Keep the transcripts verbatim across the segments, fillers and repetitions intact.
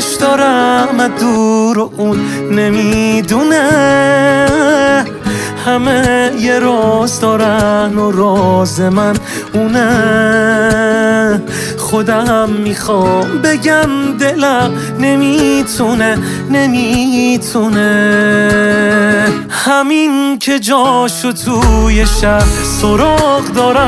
دوستش دارم از دور و اون نمیدونه. همه یه راز دارن و راز من اونه. خودم میخوام بگم دلم نمیتونه نمیتونه. همین که جاشو توی شهر سراغ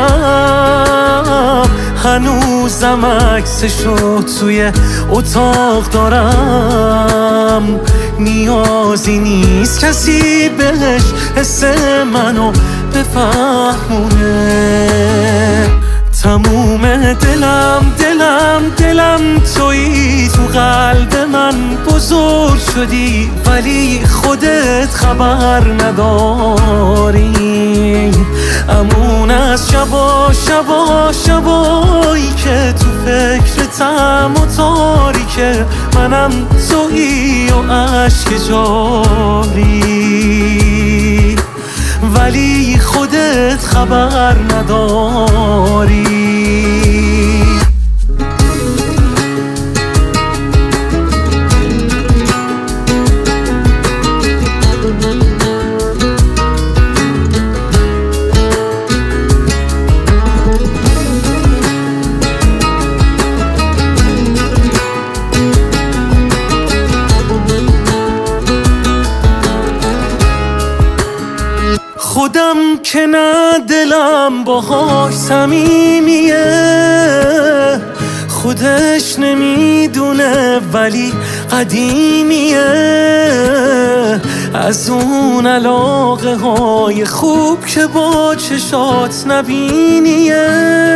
دارم، هنوزم عکسشو توی اتاق دارم. نیازی نیست کسی بهش حس منو بفهمونه. تموم دلم دلم دلم تویی، تو قلب من بزرگ شدی ولی خودت خبر نداری. امون از شبا شبا شبایی که تو فکرتم و تاریکه، منم تویی و عشق جاری ولی خودت خبر نداری. خودم که نه دلم باهاش صمیمیه، خودش نمیدونه ولی قدیمیه. از اون علاقه های خوب که با چشات نبینیه.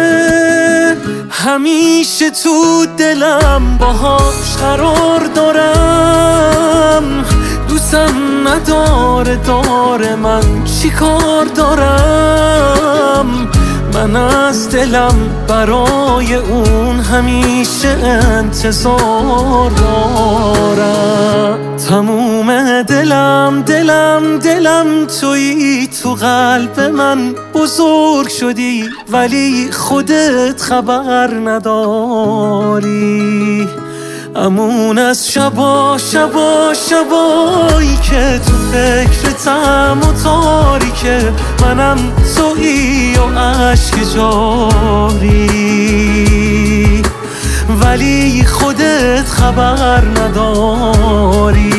همیشه تو دلم باهاش قرار دارم. دوستم نداره داره من چی کار دارم. من از دلم برای اون همیشه انتظار دارم. تموم دلم دلم دلم تویی، تو قلب من بزرگ شدی ولی خودت خبر نداری. امون از شبا شبا شبایی که تو فکرتم و تاریکه، منم تویی و عشق جاری ولی خودت خبر نداری.